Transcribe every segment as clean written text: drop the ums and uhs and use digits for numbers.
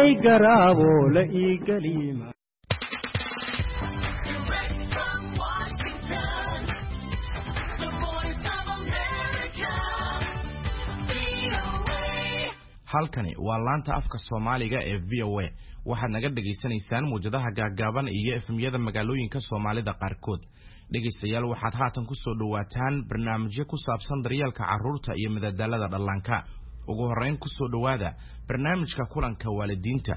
ay garaabo la iigalima. halkani waa laanta afka Soomaaliga ee VOA waxaad naga dhageysanaysaan muujadaha gaagaaban iyo efemyada magaalooyinka Soomaalida qaarkood. dhegeystayaal waxaad haatan ku soo dhawaataan barnaamijyo ku saabsan daryeelka carruurta iyo madadaalada dhallaanka. ugu horeyn ku soo dhawaada barnaamijka kulanka waalidiinta.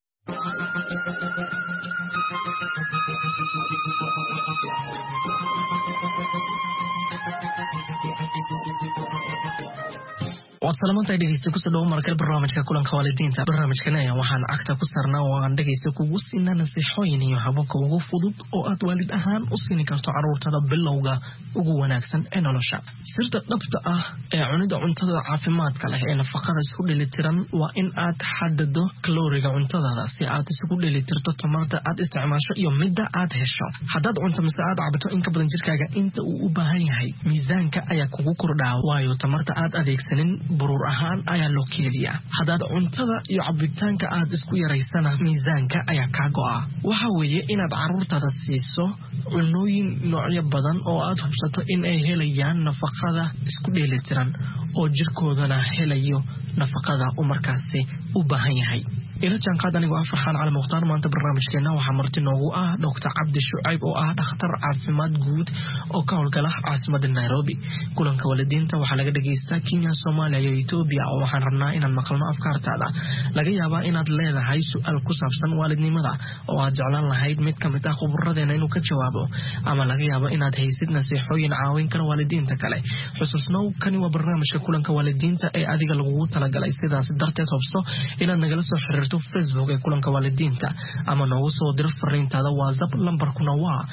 وسلامتي dhegeysta ku soo dhaw markale barnaamijka kulanka waalidiinta. barnaamijkan ayaa waxaan agta ku sarnaa oo aan dhegeysta kugu siinaa nasiixooyin iyo hababka ugu fudud oo aad waalid ahaan u siin karto carruurtada bilowga ugu wanaagsan ee nolosha. sirta dhabta ah ee cunida cuntada caafimaadka leh ee nafaqada isku dheelitiran waa in aad xadado kalooriga cuntada si aad isku dheelitirto tamarta aad isticmaasho iyo midda aad hesho. haddaad cunto mise aad cabto in ka badan jirkaaga inta uu u baahan yahay, miisaanka ayaa kugu kordhaa waayo tamarta aad adeegsanin burur ahaan ayaa loo keediyaa. haddaad cuntada iyo cabitaanka aad isku yaraysana miisaanka ayaa kaa go'a. waxa weeye inaad carruurtada siiso cunooyin noocyo badan oo aad hubsato in ay helayaan nafaqada isku dheelitiran oo jirkoodana helayo nafaqada uu markaasi u baahan yahay. ila jaanqaad anigu Farxaan Cali Mukhtaar. maanta barnaamijkeena waxaa marti noogu ah Dr. Cabdi Shucayb oo ah dhakhtar caafimaad guud oo ka howlgala caasimadda Nairobi. kulanka waalidiinta waxaa laga dhageystaa Kenya, Soomaaliya iyo Itoobiya oo waxaan rabnaa inaan maqalno afkaartaada. laga yaabaa inaad leedahay su'aal ku saabsan waalidnimada oo aad jeclaan lahayd mid ka mid ah khubradeena inuu ka jawaabo, ama laga yaabo inaad haysid nasiixooyin caawin kara waalidiinta kale. xusuusnow, kani waa barnaamijka kulanka waalidiinta ee adiga lagugu talagalay. sidaas darteed hubso inaad nagala soo xiriirto Facebook ee kulanka waalidiinta ama noogu soo dir fariintaada WhatsApp. lambarkuna waa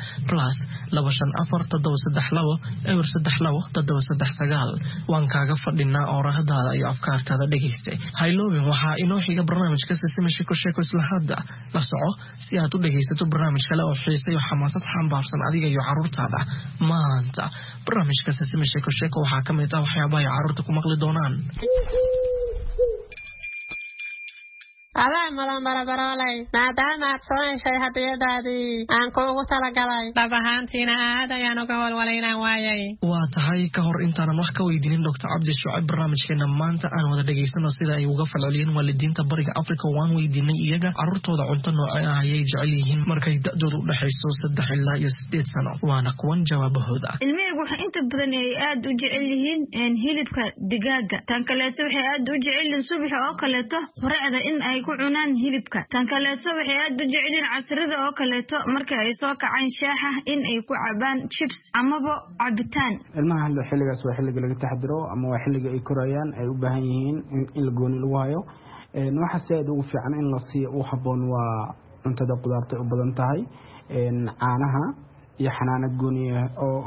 +25432 waan kaaga fadhinaa oorahadaada iyo afkaartaada dhegeysta. hayloobin waxaa inoo xiga barnaamijka Sesame Sheeko isla hadda la soco si aad u dhegeysato barnaamij kale oo xiiso iyo xamaasad xambaarsan adiga iyo carruurtaada. maanta barnaamijka Sesame Sheeko waxaa ka mid ah waxyaabaha ay carruurta ku maqli doonaan. adaa madan barabarolay maadaama aad soo heshay hadiyadaadii aan kuugu talagalay. dhab ahaantiina aad ayaan uga walwalaynaan waayay. waa tahay ka hor intaanan wax ka weydiinin Dr. Cabdi Shucayb, barnaamijkeena maanta aan wada dhageysano sida ay uga falceliyeen waalidiinta bariga Afrika. waan weydiinay iyaga carruurtooda cunto noocee ah ayay jecel yihiin markay da'doodu u dhaxayso 3 ilaa 8 sano. waana kuwan jawaabahooda. ilmihaygu waxa inta badan ay aad u jecel yihiin hilibka digaaga. tan kaleeto waxay aad u jecel yihiin subax oo kaleeto quraacda in ay ku cunaan hilibka. tan kaleeto waxay aad u jecel yihiin casrada oo kaleeto marka ay soo kacaan shaaha in ay ku cabaan chips amaba cabitaan. ilmaha xilligaas waa xilliga laga taxadiro ama waa xilliga ay korayaan, ay u baahan yihiin in la gooni lagu hayo. waxa si aad ugu fiican in la siiyo u haboon waa cuntada qudaarta u badan tahay, caanaha iyo xanaanad gooniya oo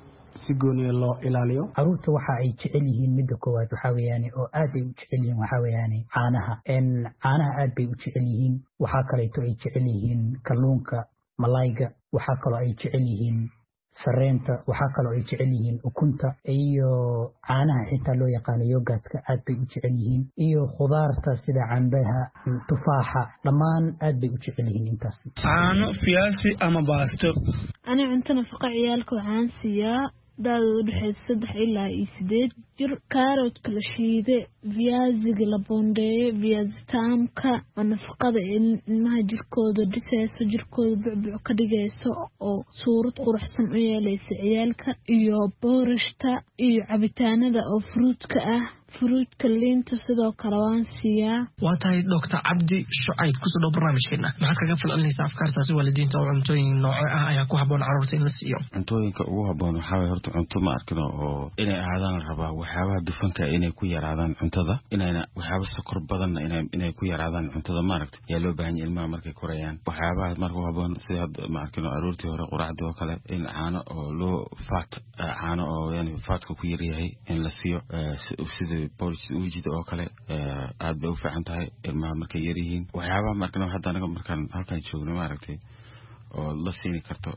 si gooniya loo ilaaliyo. carruurta waxa ay jecel yihiin midda koowaad waxa weeyaan oo aad ay u jecel yihiin waxa weeyaan caanaha. caanaha aad bay u jecel yihiin. waxa kale oo ay jecel yihiin kalluunka, malayga. waxa kale oo ay jecel yihiin sareenta. waxa kale oo ay jecel yihiin ukunta iyo caanaha xitaa loo yaqaan yogurtka aad bay u jecel yihiin, iyo khudaarta sida cambaha, tufaaxa, dhammaan aad bay u jecel yihiin intaas. caano, fiyaasi ama baasto. ani cunto nafaqo ciyaalka waxaan siiyaa daadoodu dhaxaysa 3 ilaa 8 jir. kaaroodka la shiide, viaziga la bondeeye, viazi taamka oo nafaqada ilmaha jirkooda dhisayso, jirkooda bucbuc ka dhigayso oo suurad quruxsan u yeelaysa ciyaalka, iyo boorashta iyo cabitaanada oo fruutka ah. fruutka liinta sidoo kale waan siiyaa. waa tahay Dr. Cabdi Shucayb ku soo dhaw barnaamijkeena. maxaad kaga falcelinaysaa afkaartaasi waalidiinta oo cuntooyin nooce ah ayaa ku haboon carruurta in la siiyo? cuntooyinka ugu haboon waxaa weeye horta cunto ma arkino oo inay ahaadaan la rabaa waxyaabaha dufanka inay ku yaraadaan cuntada, inayna waxyaaba sokor badan inay ku yaraadaan cuntada. maaragta yaa loo baahan yahay ilmaha markay korayaan. waxyaabaha marka u haboon sida ma arkino aroortii hore quraacdii oo kale in caano oo loo caano oo yani faatka ku yar yahay in la siiyo, sida wujid oo kale aad bay u fiican tahay ilmaha markay yar yihiin. waxyaabaha markana hadda anaga markaan halkan joogno maaragtay oo la siin karto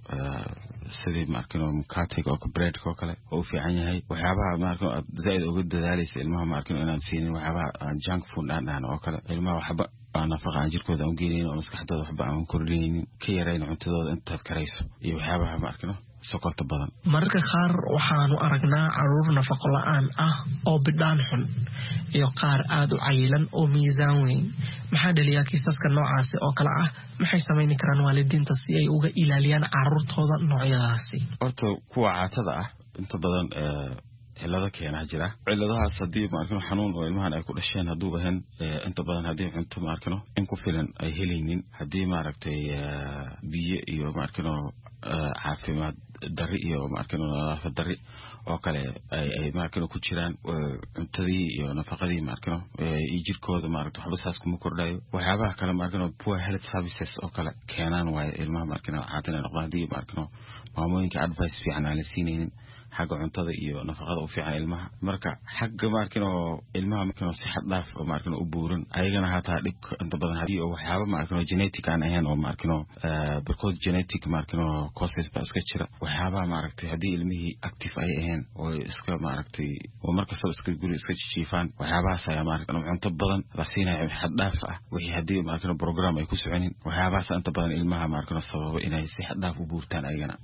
sidii markano mukatiga oo bread oo kale oo fiican yahay. waxyaabaha markano aad zaid uga dadaalaysa ilmaha markano inaan siinin waxyaabaha junk food aan oo kale ilmaha waxba nafaqa aan jirkooda u geeyeen oo maskaxdooda waxba aan kordhinaynin ka yareen cuntadooda intaad karayso iyo waxyaabaha ma arkino sokorta badan marka qaar waxaanu aragnaa caruur nafaqo la'aan ah oo bidhaan xun iyo qaar aad u cayilan oo miisaan weyn maxaa dhaliyaa kiisaska noocaasi oo kala ah maxay sameyn karaan waalidiinta si ay uga ilaaliyaan caruurtooda noocyadaasi horta kuwa caatada ah inta badan cilado keena jira ciladahaas hadii ma arkino xanuun oo ilmahan ay ku dhasheen haduu ahaan inta badan hadii cunto ma arkino in ku filan ay helaynin hadii ma aragtay biyo iyo ma arkino caafimaad dari iyo ma arkino nadaafad dari oo kale ay ma arkino ku jiraan cuntadii iyo nafaqadii ma arkino jirkooda ma aragtay waxba saas kuma kordhayo waxyaabaha kale ma arkino poor health services oo kale keenaan way ilmaha ma arkino caadina noqdaan ma arkino maamooyinka advice fiican aan la siinaynin xagga cuntada iyo nafaqada u fiican ilmaha marka xagga ma arkino ilmaha markano si xad dhaaf oo ma arkino u buuran ayagana hataa dhib inta badan hadii oo waxyaabo ma arkino genetic aan ahayn oo ma arkino because genetic ma arkino causes ba iska jira waxyaabaha ma aragtay hadii ilmihii active ay ahayn oo iska ma aragtay oo markasta iska guri iska jiifaan waxyaabahaas ayaa ma arkino cunto badan la siinayo xad dhaaf ah wixii hadii ma arkino program ay ku soconin waxyaabahaas inta badan ilmaha ma arkino sababo inay si xad dhaaf u buurtaan ayagana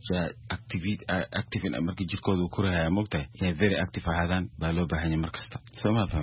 active in markii jirkooda كورها مقطع يعني very active هذا بالو بهني مركزته سما فهم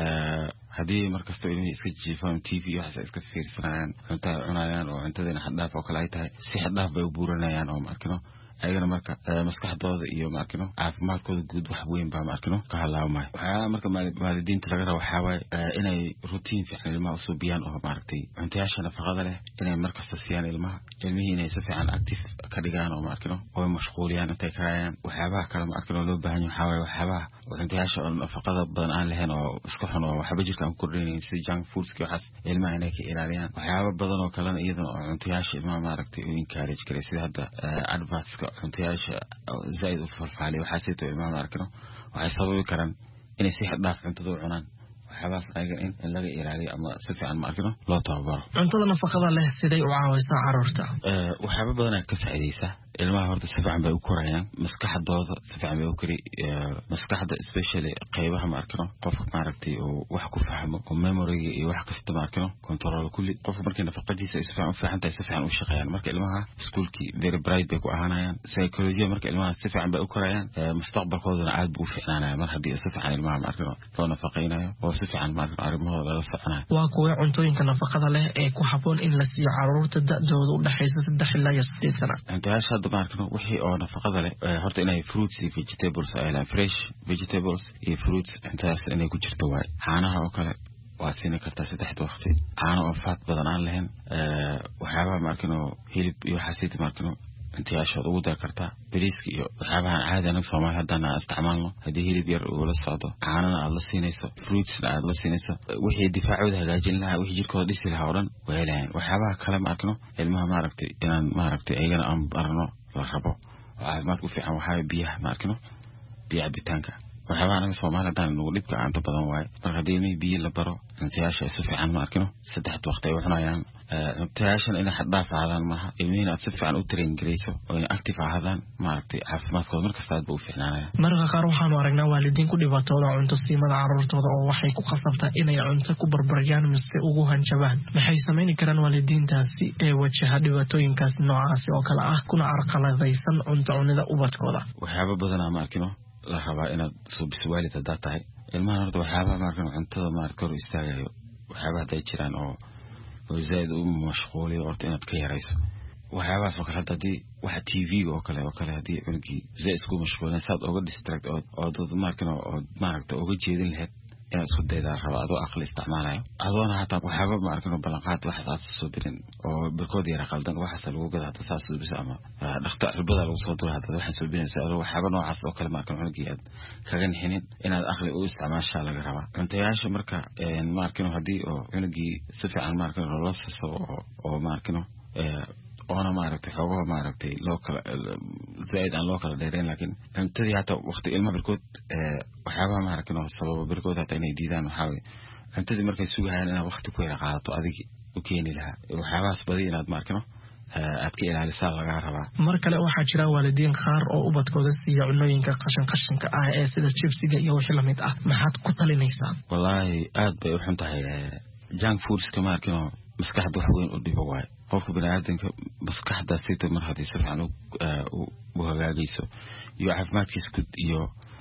هذه مركزته إنه يسكت فهم تي في وحس يسكت في سنان أنت عنايان أو أنت ذي حد دافع وكلايته سي حد دافع بيبورنا يعني أو ماركنه أيضا مركز مسكح ضاد إيو ماركنه عارف ما كود جود وحبوين بها ماركنه كهلا وماي مركز والدين تلاقيه وحاول إنه روتين في حال الماء صوبيان أو ماركتي أنت عشان فقط له إنه مركز تسيان الماء المه إنه يسافر عن أكتيف كرجان أو ماركنه هو مشغول يعني تكريان وحباه كلام ماركنه لو بهني وحاول وحباه وأنت عشان فقط بدن لهنا وسكحنا وحبجك أم كورين سي جانك فودز كحس الماء إنك إيرانيان وحاول بدن وكلام أيضا أنت عشان ما ماركتي إنكارج كريسي هذا أدفاس أنتياش زايد وفرفالي وحسيته إمام أركنه وحسبوا كرن إن يصيح ضعف أنت دور عنان وحباس أيضا إن لقى إيراني أما سفي عن ماركنه لا تعبر أنت ذا فقط له سيدي وعاوزنا عرورته وحبب بدنا كسعيديسة ilmaha horta si fiican bay u korayaan maskaxdooda si fiican bay u kori maskaxda especially qaybaha ma arkino qofka ma aragtay oo wax ku fahmo oo memory iyo wax kasta ma arkino control kulli qofka markii nafaqadiisa si fiican u fiicantahay si fiican u shaqeeyaan marka ilmaha iskuulkii very bright bay ku ahaanayaan psychology marka ilmaha si fiican bay u korayaan mustaqbalkoodana aad buu u fiicnaanayaa mar haddii si fiican ilmaha ma arkino loo nafaqeynayo oo si fiican ma arkino arrimahooda la soconayo waa kuwa cuntooyinka nafaqada leh ee ku habboon in la siiyo caruurta da'dooda u dhaxaysa 3 ilaa 8 sano intaas markano wixii oo nafaqada leh horta inay fruits iyo vegetables ay la fresh vegetables iyo fruits intaas inay ku jirto way caanaha oo kale waad siin kartaa 3 waqti caano oo fat badan aan lahayn waxyaaba markano hilib iyo xasiid markano inta aashad ugu dar kartaa bariiska iyo waxyaabaha caadi anaga Soomaali hadana isticmaalno hadii hilib yar oo la socdo caanana aad la siinayso fruits aad la siinayso wixii difaacooda hagaajin lahaa wixii jirkooda dhisi lahaa oo dhan way helayaan waxyaabaha kale markano ilmaha ma aragtay inaan ma aragtay ayagana aan barno la rabo caafimaad ku fiican waxa biyaha ma arkino biyaha bitaanka waxyaabaha anaga Soomaali hadana nagu dhibka aan badan waay marka hadii biyo la baro intaasha si fiican ma arkino 3 waqti ay waxnayaan intaashan in xad dhaaf aadaan ma ilmihiina aad si fiican u train gareyso oo in active ahaadaan ma aragtay caafimaadkooda markasta aad buu u fiicnaanaya marka qaar waxaanu aragnaa waalidiin ku dhibaatooda cunto siimada caruurtooda oo waxay ku qasabtaa inay cunto ku barbarayaan mise ugu hanjabaan maxay sameyn karaan waalidiintaasi ee wajaha dhibaatooyinkaas noocaas oo kala ah kuna arqaladaysan cunto cunida ubadkooda waxyaabo badan ama arkino la rabaa inaad soo biswaalid hadaa tahay ilmaha horta waxyaabaha ma arkino cuntada ma arkor istaagayo waxyaabaha haday jiraan oo زائد مشغولي أرتين أتكيريس وحياة فكرة هذه واحد تي في أو كله هذه ونكي زائد سكون مشغول نساد أو قد ديستراكت أو ضد ماركنا أو ماركت أو قد جيدين لهت أنا أسكت ده ربع أدو أقل استعمالها هذا أنا حتى وحياة ماركنا بلقات واحد أتصبرين أو بالكود يرقل دن واحد سلوك ده تساسو بسامة نختار البدل وصوته هذا واحد سلبين سألوا وحياة نوع عصر أو كل ماركنا ونكي كأن حين إن أخلي أو استعمال شال الربع أنت يعيش مركا إن ماركنا هذه أو ونكي سفي عن ماركنا رلصص أو ماركنا أنا ما عرفت حواه ما عرفت لوكال زائد عن لوكال ديرين لكن انتدي حتى وقت إلما بركود وحابها ما عرفنا السبب بركود حتى إني ديدان وحاوي انتدي مركز سوها أنا وقت كويرا قاعدة أذيك وكيني لها وحابها سبدين أد ماركنا adka ilaalisa laga rabaa mar kale waxa jira waalidiin qaar oo ubadkooda siiya cunooyinka qashinka ah ee sida chipsiga iyo wixii lamid ah maxaad ku talinaysaa wallahi aad bay u xun tahay junk foods kama arkino maskaxda wax weyn u dhibo waay qofka bini'aadamka maskaxda sida mar hadii si fiican u hagaagayso iyo caafimaadkiisa iyo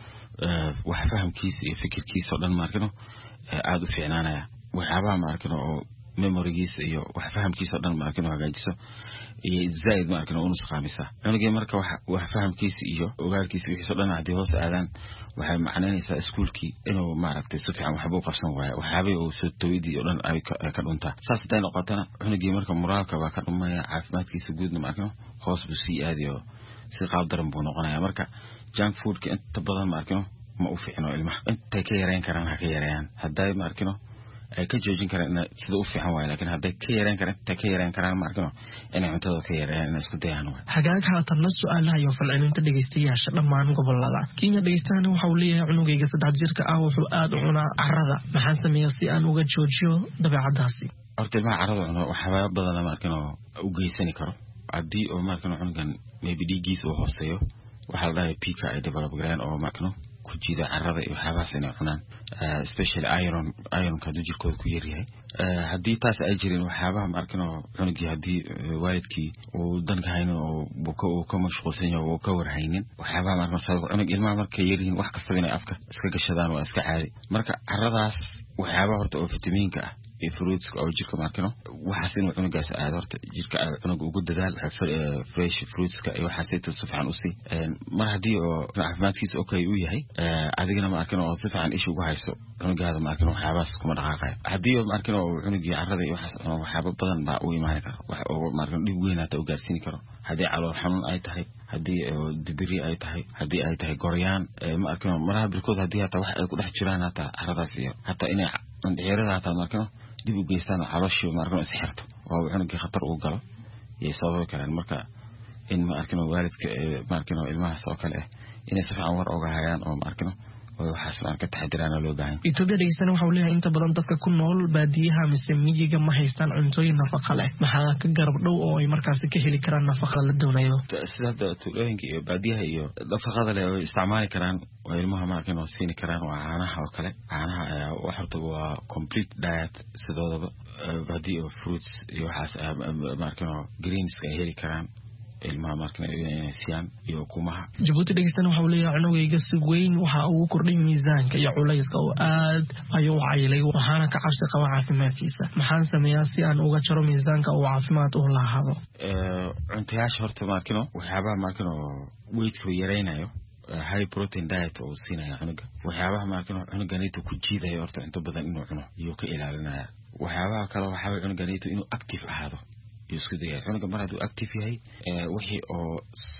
wax fahamkiisa iyo fikirkiisa oo dhan ma arkino aad u fiicnaanaya waxyaabaha ma arkino oo memorygiisa iyo wax fahamkiisa oo dhan ma arkino hagaajiso iyo zaid ma arkino uu nusqaamisa cunugii marka wax fahamkiisa iyo ogaarkiisa wixii dhan hadii hoos aadaan waxay macnaynaysaa iskuulkii inuu ma aragtay si fiican waxba u qabsan waayo waxyaabay uu soo tawidii oo dhan ay ka dhuntaa saas day noqotana cunugii marka moraalka waa ka dhumaya caafimaadkiisa guudna ma arkino hoos buu sii aadiyo si qaab daran buu noqonaya marka junk foodka inta badan ma arkino ma u fiicno ilmaha intay ka yareyn karaan ha ka yareeyaan hadday ma arkino ay ka joojin karaan sida u fiican waay laakiin hadday ka yareyn karaan ma arkino inay cuntada ka yareeyaan inay isku dayaan waay hagaag haatanna su'aalaha iyo falcelinta dhegeystayaasha dhammaan gobolada Kenya dhegeystaana waxa uu leeyahay cunugayga 3 jirka ah wuxuu aad u cunaa carrada maxaan sameeyaa si aan uga joojiyo dabeecadaasi horta ilmaha carrada cuno waxyaabo badan ma arkino u geysan karo haddii oo ma arkino cunugan maybe dhiiggiis uu hooseeyo waxa la dhahay pika ay develop gareen oo ma arkino ku jida carrada iyo waxyaabahaas inay cunaan especially iron ka jirkooda ku yaryahay haddii taas ay jirin waxyaabaha ma arkino cunugii haddii waalidkii uu danka haynin oo ka mashquulsan yahay oo ka warhaynin waxyaabaha ma arkino sabab cunug ilmaha markay yaryihiin wax kasta inay afka iska gashadaan waa iska caadi marka carradaas waxyaabaha horta oo fitamiinka ah fruits oo jirka ma arkino waxaas inuu cunugaas aad horta jirka cunuga ugu dadaal fresh fruits ka iyo waxaas inta si fiican u sii mar hadii oo caafimaadkiisa okay u yahay adigana ma arkino oo si fiican ish ugu hayso cunugaada ma arkino waxyaabaas kuma dhaqaaqay hadii ma arkino cunugii carrada iyo waxaas waxyaabo badan baa u imaan kara wax oo ma arkino dhib weyn hata u gaarsiin karo hadii calool xanuun ay tahay hadii dibiri ay tahay hadii ay tahay goryaan ma arkino maraha birkood hadii hata wax ay ku dhex jiraan hata carradaas iyo hata inay cundeerada hata ma arkino dib u geystaan calooshii ma arkino is xirto oo cunugii khatar u galo iyo sabab kale marka in ma arkino waalidka ma arkino ilmaha soo kale inay si fiican war oga hayaan oo ma arkino oo waxaas ma arka taxadirana loo baahan Itoobiya dhegeysan waxa uu leeyahay inta badan dadka ku nool baadiyaha mise miyiga ma haystaan cuntooyin nafaqo leh maxaa ka garab dhow oo ay markaas ka heli karaan nafaqo la doonayo sida tuulooyinka iyo baadiyaha iyo nafaqada leh oo isticmaali karaan oo ilmaha ma arkino siin karaan waa caanaha oo kale caanaha waxa waa complete diet sidoodaba baadiyo fruits iyo waxaas ma arkino greens ay heli karaan ilmaha markana siyaan iyo kumaha Djibouti dhegeysan waxa uu leeyahay cunugayga si weyn waxa uu kordhay miisaanka iyo culayska oo aad ayuu caylay waxaana ka cabsi qaba caafimaadkiisa maxaan sameeyaa si aan uga jaro miisaanka oo caafimaad u lahaado cuntayaasha horta markino waxyaabaha markino weight-ka yareynayo high protein diet oo siinaya cunuga waxyaabaha markino cunuganiitu ku jiidayo horta inta badan inuu cuno iyo ka ilaalinaya waxyaabaha kale waxa cunuganiitu inuu active ahaado isku dayay cunuga mar hadduu active yahay wixii oo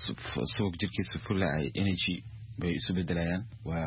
soo jirkiisa fullay energy bay isu bedelayaan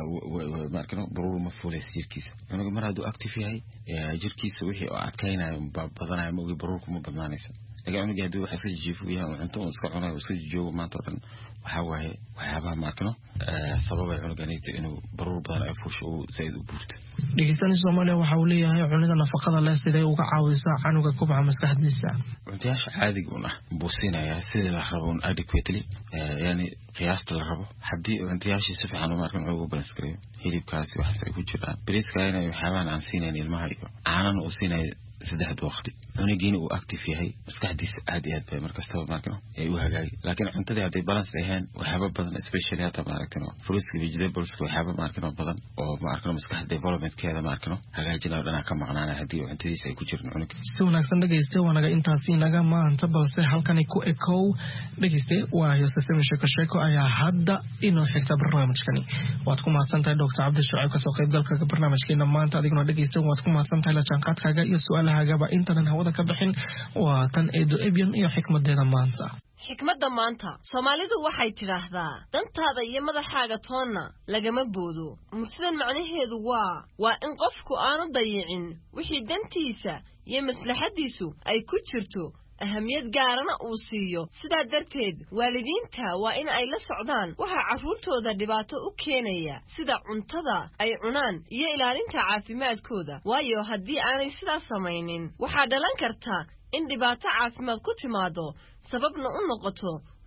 waa markano baruur ma fuulay jirkiisa cunuga mar hadduu active yahay jirkiisa wixii oo adkaynayo badanayo ma baruur kuma badnaanaysa laga cunuga hadduu wax iska jiifo yahay cunto iska cunayo iska joogo maanta dhan waxa waaye waxyaabaha markano sababay cunuganiita inuu baruur badan ay fuusho oo zaid u buurto dhegeysan Soomaaliya waxa uu leeyahay cunida nafaqada leh sidee uga caawisaa canuga kubca maskaxdiisa cuntayaasha caadiga ah buusinaya sida la rabo adequately yani qiyaasta la rabo hadii cuntayaasha si fiican u markan ugu balance gareeyo hilibkaasi waxa ay ku jiraan bariiska inay waxyaabahan aan siinayeen ilmaha iyo caanana u siinay saddex waqti cunugiina uu active yahay maskaxdiisa aad iyo aad bay markasta markan ay u hagaagay laakiin cuntada haday balance ahayn waxyaabo badan especially hata markan fruits iyo vegetables waxyaabo markan badan oo markan maskax development keeda markan hagaajinaa dhana ka maqnaana hadii cuntadiisa ay ku jiraan cunug si wanaagsan dhageystay wanaga intaasi naga maanta balse halkan ku ekow dhageystay waa yasasami sheeko ayaa hadda inoo xigta barnaamijkani waad ku mahadsantahay Dr. Cabdi Shucayb ka soo qayb galka barnaamijkeena maanta adiguna dhageystay waad ku mahadsantahay la jaanqaadkaaga iyo su'aalahaaga intanan hawada ka bixin waa tan eedo ebyan iyo xikmadeeda maanta xikmadda maanta Soomaalidu waxay tiraahdaa dantaada iyo madaxaaga toonna lagama boodo mursidan macnaheedu waa in qofku aanu dayicin wixii dantiisa iyo maslaxadiisu ay ku jirto ahamiyad gaarana uu siiyo sidaa darteed waalidiinta waa in ay la socdaan waxa carruurtooda dhibaato u keenaya sida cuntada ay cunaan iyo ilaalinta caafimaadkooda waayo haddii aanay sidaas samaynin waxaa dhalan karta in dhibaato caafimaad ku timaado sababna u noqoto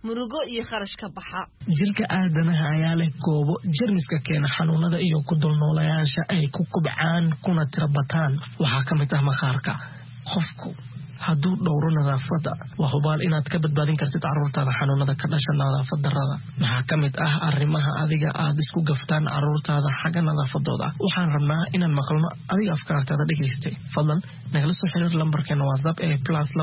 murugo iyo kharash ka baxa jirka aadanaha ayaa leh goobo jarmiska keena xanuunada iyo ku dulnoolayaasha ay ku kubcaan kuna tirabataan waxaa ka mid ah maqaarka qofku hadduu dhowro nadaafada waa hubaal inaad ka badbaadin kartid carruurtaada xanuunada ka dhasha nadaafad darrada maxaa ka mid ah arrimaha adiga aad isku gaftaan carruurtaada xagga nadaafadooda waxaan rabnaa inaan maqalno adiga afkaartaada dhegaystay fadlan nagala soo xiriir lambarkeena whatsapp ee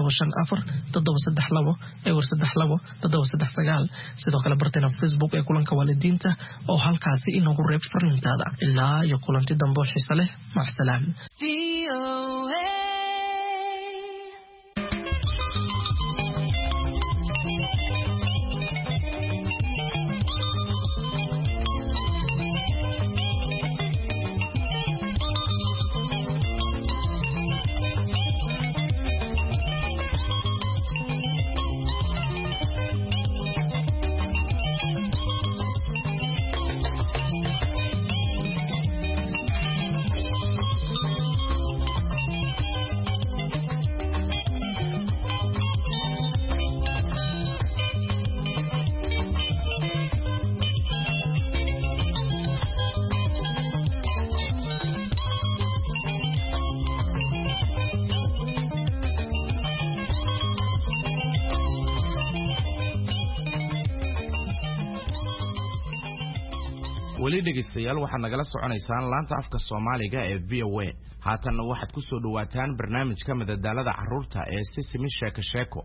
+254 sidoo kale barteena facebook ee kulanka waalidiinta oo halkaasi inagu reeb fariintaada ilaa iyo kulanti dambe xiiso leh macasalaam weli dhegeystayaal waxaad nagala soconaysaan laanta afka Soomaaliga ee VOA haatanna waxaad ku soo dhawaataan barnaamijka madadaalada carruurta ee Sisimi Sheeko Sheeko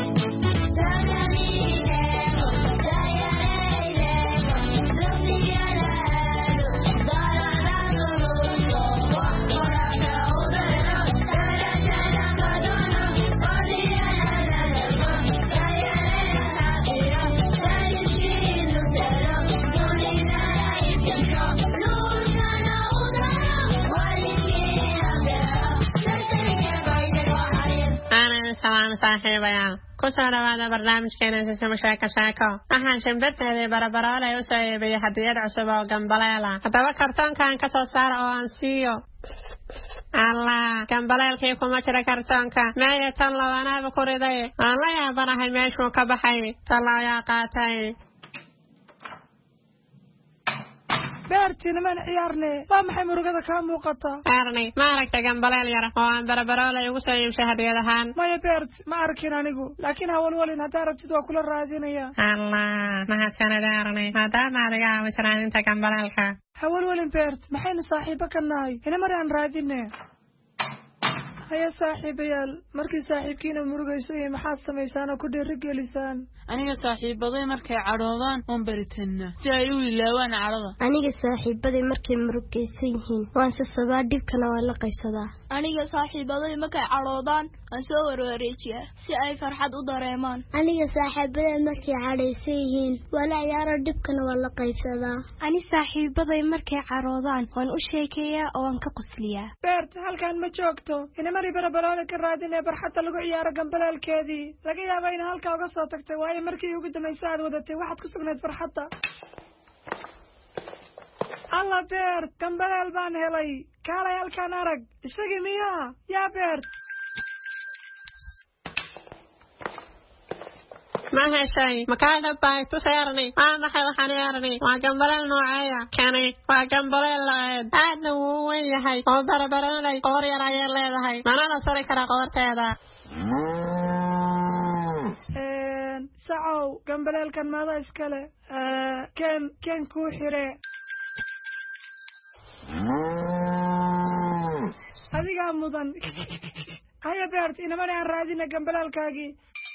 saaxiibayaal ku soo dhawaada barnaamijkeena Sisimi Sheeko Sheeko waxaan shimbirteedii barabaroolay u soo iibiyey hadiyad cusub oo gambaleela haddaba kartoonkan ka soo saara oo aan siiyo allah gambaleelkii kuma jira kartoonka meeya tan labanaaba ku riday aan la yaabanahay meeshuu ka baxay talaayaa qaatay beertina man ciyaarne waa maxay murugada ka muuqata arnay ma aragta gambaleel yar oo aan barabaroolay ugu soo iibshay hadiyad ahaan maya beert ma arkin anigu laakiin hawalwalin haddaa rabtid waa kula raadinaya allah mahadsanid arnay maadaama adiga aawisraadinta gambaleelka hawalwalin beert maxaynu saaxiibo ka nahay ina mari aan raadine haya saaxiibayaal markii saaxiibkiina murugayso iyo maxaad samaysaan oo ku dhiirigelisaan aniga saaxiibaday markay cadhoodaan waan baritanaa si ay u ilaawaan cadhada aniga saaxiibaday markay murugaysan yihiin waan sasabaa dhibkana waan la qaybsadaa aniga saaxiibaday markay cadhoodaan waan soo warwareejiyaa si ay farxad u dareemaan aniga saaxiibaday markay cadhaysan yihiin waan la ciyaaro dhibkana waan la qaybsadaa ani saaxiibaday markay cadhoodaan waan u sheekeeyaa oo waan ka qosliyaa beert halkan ma joogto mari barabaroole ka raadinee barxadda lagu ciyaaro gambaleelkeedii laga yaaba ina halkaa uga soo tagtay waayo markii ugu dambaysa aad wadatay waxaad ku sugnayd farxadda alla beert gambaleel baan helay kaalay halkaan arag isagii miyaa yaa beert ma heshay makaa dhabbay tuseernay waa maxay waxaan yeernay waa gambaleel nooceeya kani waa gambaleel la-eed aadna wuu u weyn yahay oo barabaroolay qoor yar ayay leedahay mana la sari karaa qoorteeda sacow gambaleelkan maada iskale keen kuu xire adigaa mudan haya beert inamana aan raadina gambaleelkaagii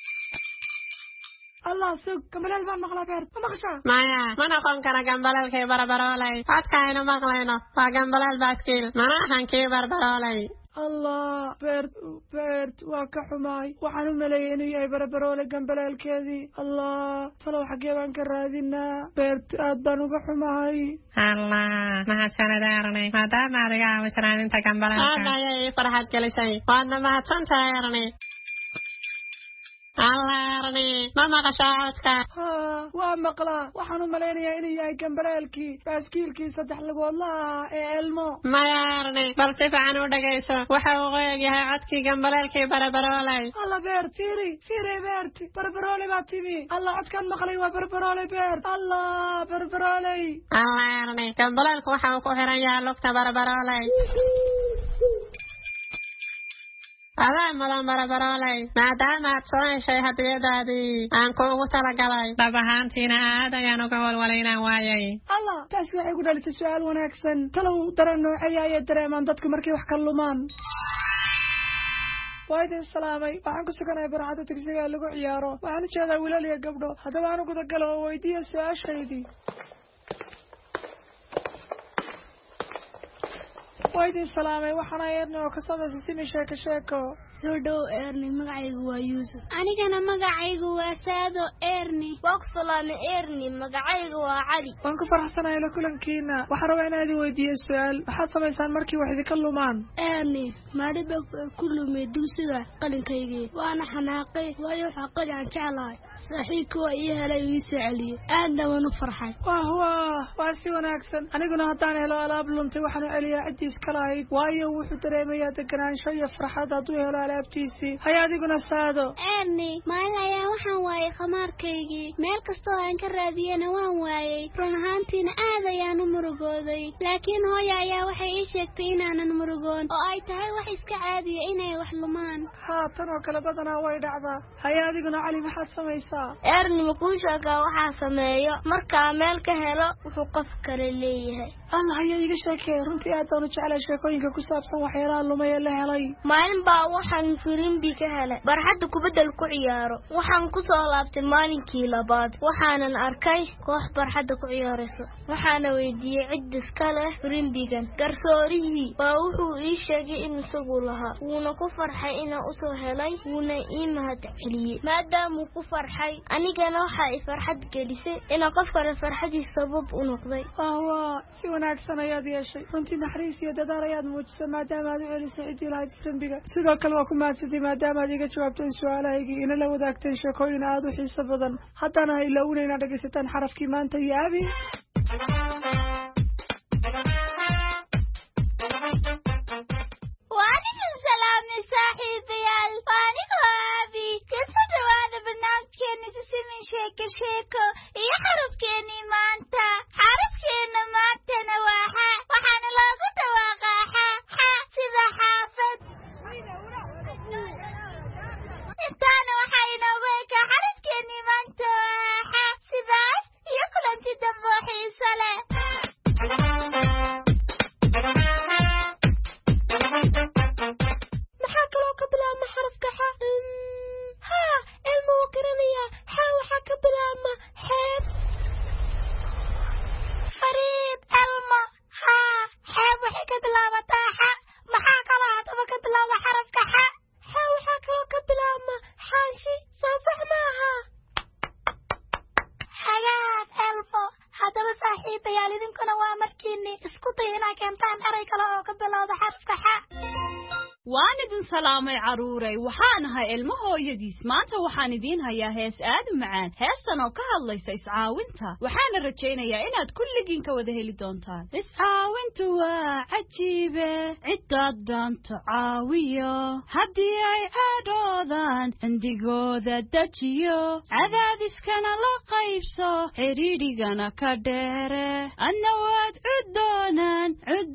allah sug gambaleel baan maqlaa beert ma maqashaa maya ma noqon kara gambaleelkii barabaroolay codka aynu maqlayno waa gambaleel baaskiil mana ahan kii barabaroolay allah beert waa ka xumaay waxaan u maleeyay inuu yahay barabaroole gambaleelkeedii allah talow xaggee baan ka raadinaa beert aad baan uga xumahay allah mahadsanid arnay maadaama adiga aawisraadinta gambaleelka aad ayay ii farxad gelisay waadna mahadsantahay arnay allaarni ma maqashaa codka waa maqlaa waxaan u malaynayaa inuu yahay gambaleelkii baaskiilkii 3 lugoodlaha ee Elmo mayaarni bal si fiican u dhagayso waxa uu qoyahay codkii gambaleelkii barbaroolay alla beert fiiri beert barbaroolay baa timi alla codkan maqlay waa barbaroolay beert alla barbaroolay allaarni gambaleelku waxa uu ku xiran yahay lugta barbaroolay adaa madan barbaroolay maadaama aad soo heshay hadiyadaadii aan kuugu talagalay dhab ahaantiina aad ayaan uga walwalaynaan waayay alla taas waxay ku dhalisay su'aal wanaagsan talow dareen noocaya ay dareemaan dadku markay wax ka lumaan waydin salaamay waxaan ku suganahay barxadda dugsiga lagu ciyaaro waxaan u jeedaa wiilal iyo gabdho haddaba aan ugu dagalo oo weydiiyo su'aashaydii waydin salaamay waxaan Erni oo ka soo simi sheeko soo dhow Erni magacaygu waa Yuusuf anigana magacaygu waa Saado Erni waa ku salaamay Erni magacaygu waa Cali waan ku faraxsanahay la kulankiina waxaan rabaa inaan idin weydiiyo su'aal waxaad samaysaan markii wax idinka lumaan Erni maaliba ku lumay dugsiga qalinkaygii waana xanaaqay waayo waxa qalin aan jeclahay saaxiibku waa ii helay ii soo celiyay aadna waan u farxay waa si wanaagsan aniguna haddaan helo alaab luntay waxaan u celiyaa cidiis kalahayd waayo wuxuu dareemayaa deganaansho iyo farxad hadduu helo alaabtiisii hay adiguna Saado Erni maalin ayaan waxaan waayay khamaarkaygii meel kastoo aan ka raadiyana waan waayay run ahaantiina aad ayaan u murugooday laakiin hooyo ayaa waxay ii sheegtay inaanan murugoon oo ay tahay wax iska caadiya inay wax lumaan tan oo kale badanaa way dhacdaa hay adiguna Cali maxaad samaysaa Erni makuu sheegaa waxaa sameeyo markaa meel ka helo wuxuu qof kale leeyahay alla haya iga sheekay runtii aad baan u jeclay sheekooyinka ku saabsan waxyaalaha lumay ee la helay maalin baa waxaan firimbi ka helay barxadda kubadda ku ciyaaro waxaan ku soo laabtay maalinkii labaad waxaanan arkay koox barxadda ku ciyaarayso waxaana weydiiyay cid iska leh firimbigan garsoorihii baa wuxuu ii sheegay in isagu lahaa wuuna ku farxay inaan u soo helay wuuna ii mahad celiyay maadaama ku farxay anigana waxa ay farxad gelisay inaan qof kale farxadiisa sabab u noqday si wanaagsan ayaad yeeshay runtii naxariis iyo dadaal ayaad muujisay maadaama aad u celisay ciddii lahayd firimbiga sidoo kale waa ku mahadsantahay maadaama aad iga jawaabteen su'aalahaygii inala wadaagteen sheekooyin aad u xiiso badan haddana ha ilowna inaad dhegaysataan xarafkii maanta iyo abi وعليكم السلام يا صاحبي الفاني غابي كيف ترواد برنامج كيني تسمين شيكو يا حرف كيني ما انت حرف كيني ما انت نواحا وحان لاغو تواقاحا سيدا حافظ انتانا وحاينا ويكا حرف كيني ما انت واحا سيدا يقول انت دموحي سلام maxaa kaloo ka bilaabma xarafka xa ilmo wuu garanaya xa waxaa ka bilaabma xeeb fariid elmo xeeb waxay ka bilaabataa xa maxaa kaloo haddaba ka bilaabma xarafka xa waxaa kaloo ka bilaabma xaashi soo sax maaha xagaag elmo haddaba saaxiibayaal idinkuna waa markiini isku day inaa keentaan eray kale oo ka bilowda xarafka xa waan idin salaamay caruuray waxaan ahay ilmo hooyadiis maanta waxaan idiin hayaa hees aad u macaan heestan oo ka hadlaysa iscaawinta waxaana rajaynayaa inaad kulligiin ka wada heli doontaan iscaawintu waa cajiibe ciddaad doonto caawiyo haddii ay caadhoodaan cindigooda dejiyo cadaadiskana la qaybso xidhiidhigana ka dheere adna waad cuddoonaan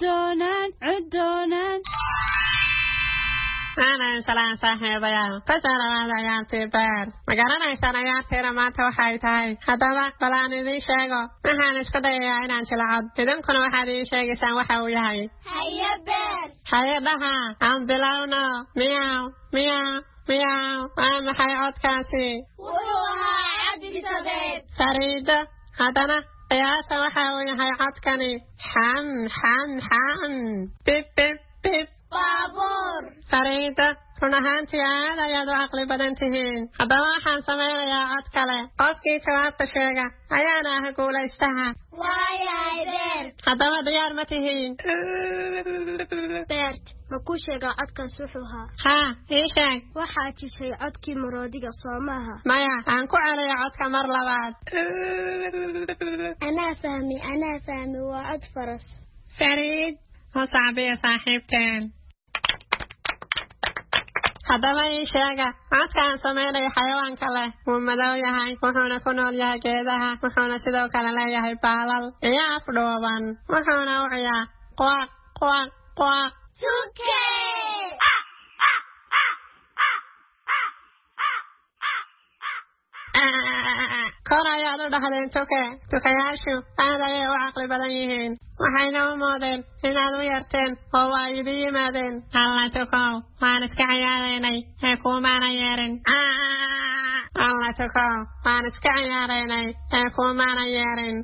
أنا سلام صاحبيال فسلام عيارتي بير مقارنة إنسان عيارتي رمانتا وحاي تاي هدابا بلاني دي شاقو محان اسكده يا إنان شلعب إذن كنو وحادي شاقي سان وحاو يهي هيا بير هيا دها عم بلاونا مياو مياو مياو وعم حي عود كاسي وروها عبد صديق سريد هدنا قياسة وحاو يهي عود كاني حم بيب بيب بيب baabuur fariida run ahaantii aad ayaad u caqli badan tihiin haddaba waxaan samaynayaa cod kale qofkii jawaabta sheega ayaana ah guulaystaha waayahay beert haddaba diyaar ma tihiin beert ma ku sheegaa codkaas wuxuu ahaa haa ii sheeg waxaa jishay codkii maroodiga soo maaha maya aan ku celiyo codka mar labaad anaa fahmi waa cod faras fariid oo saabiya saaxiibteen haddaba ii sheega codkaan samaynayo xayawaanka leh wuu madow yahay wuxuuna ku nool yahay geedaha wuxuuna sidoo kale leeyahay baalal iyo afdhuuban wuxuuna u ciyaa quaq quaq quaq tuke kor ayaad u dhahdeen tukayaashu aad ayay u caqli badan yihiin waxayna u moodeen inaad u yarteen oo waa idin yimaadeen alla tukow waan iska ciyaaraynay ee kuumaana yeerin alla tukow waan iska ciyaaraynay ee kuumaana yeerin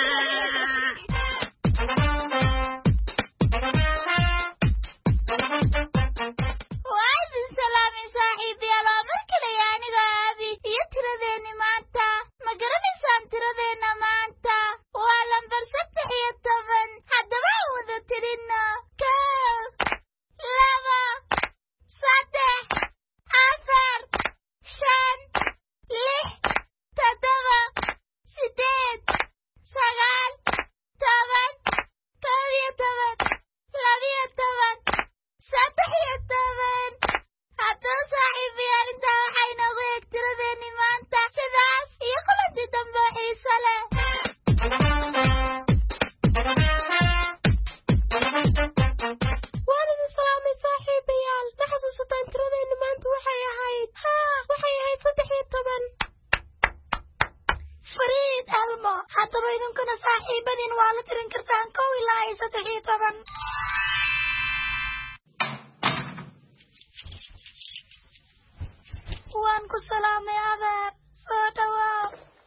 waan ku salaamay adeer soo dhawaa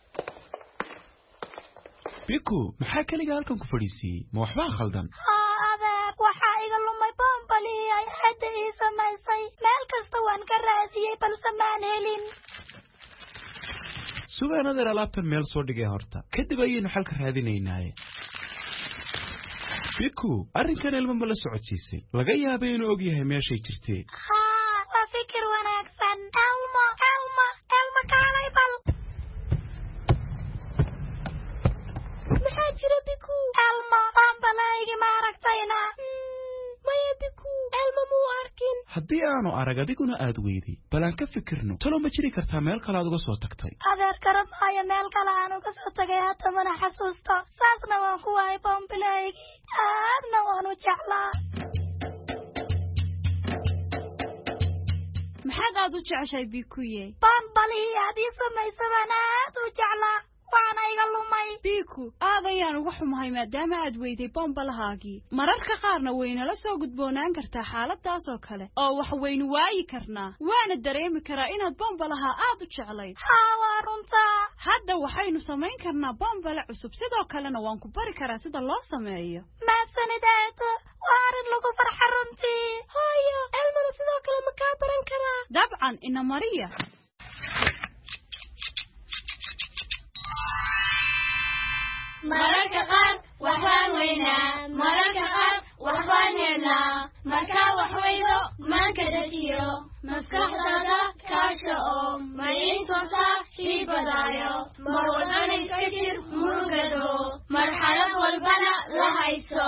biku maxaa kaliga halkan ku fadhiisiyey ma waxbaa khaldan adeer waxaa iga lumay boonbalii ay hadda ii samaysay meel kasta waan ka raadiyey balse maan helin sugaan adeer alaabtan meel soo dhigay horta kadib ayaynu xalka raadinaynaaye biku arrinkan ilma ma la socodsiisay laga yaabay inuu og yahay meeshay jirtee waa fikir wanaagsan elmo kaalay bal maxaa jira biku elmo boonbalaygi ma aragtayna maya biku elmo muu arkin haddii aanu arag adiguna aad weyday bal aan ka fikirno talo ma jiri kartaa meel kale aad uga soo tagtay adeer garabaayo meel kale aan uga soo tagay hadda mana xasuusto saasna waan ku waayay boonbalaygi aadna waan u jeclaa maxaad aad u jeceshahay bikuye boonbalihii aad ii samaysay baan aad u jeclaa waana iga lumay biku aad ayaan uga xumahay maadaama aad weyday boonbalahaagii mararka qaarna waynala soo gudboonaan kartaa xaaladaas oo kale oo wax waynu waayi karnaa waana dareemi karaa inaad boonbalaha aad u jeclayd waa runtaa hadda waxaynu samayn karnaa boonbale cusub sidoo kalena waan ku bari karaa sida loo sameeyo mahadsanid eedo waa arrin lagu farxa runtii hooyo elmana sidoo kale ma kaa baran karaa dabcan ina mariya mararka qaar waxbaan weynaa mararka qaar waxbaan helnaa markaa wax weydo maanka dejiyo maskaxdaada kaasha oo maciintoosa sii badaayo mar walbana iska jir murugado marxalad walbana la hayso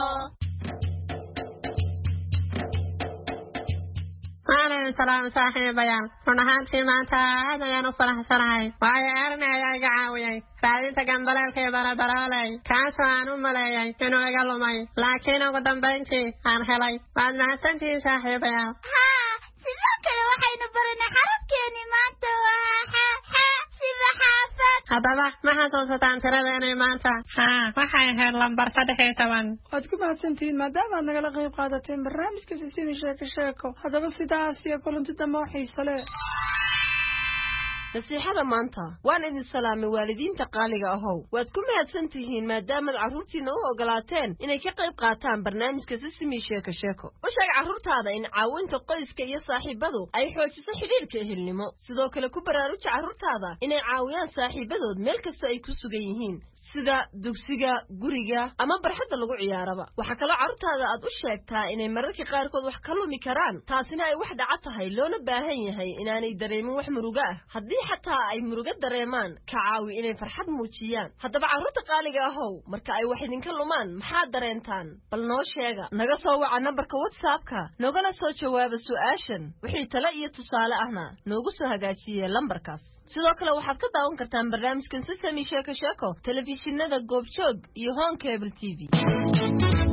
waaleykum salaam saaxiibayaal run ahaantii maanta aad ayaan u faraxsanahay waayo erni ayaa iga caawiyey raadinta gambaleelka iyo barabarooley kaasoo aan u maleeyay inuu iga lumay laakiin ugu dambayntii aan helay waad mahadsantihiin saaxiibayaal sidoo kale waxaynu baranay xarafkeeni maanta waa sida xaafad haddaba ma xasuusataan tiradeenay maanta waxay ahayd lambar 13 waad ku mahadsantihiin maadaama aad nagala qayb qaadateen barnaamijka sisimi sheeko haddaba sidaas iyo kulanti dambe oo xiiso leh nasiixada maanta waan idin salaamay waalidiinta qaaliga ahow waad ku mahadsan tihiin maadaamaad carruurtiina u ogolaateen inay ka qayb qaataan barnaamijka sisimi sheeko u sheeg carruurtaada in caawinta qoyska iyo saaxiibadu ay xoojiso xidhiirka ehelnimo sidoo kale ku baraaruji carruurtaada inay caawiyaan saaxiibadood meel kasta ay ku sugan yihiin sida dugsiga guriga ama barxadda lagu ciyaaraba waxa kale carruurtaada aad u sheegtaa inay mararka qaarkood wax ka lumi karaan taasina ay wax dhaca tahay loona baahan yahay inaanay dareemin wax muruga ah haddii xataa ay muruga dareemaan ka caawi inay farxad muujiyaan haddaba carruurta qaaliga ahow marka ay wax idinka lumaan maxaad dareentaan bal noo sheega naga soo waca nambarka WhatsApp-ka nogana soo jawaaba su'aashan wixii talo iyo tusaale ahna noogu soo hagaajiye lambarkaas sidoo kale waxaad ka daawan kartaan barnaamijkan Sesame Sheeko telefishinada Goobjoog iyo Home Cable TV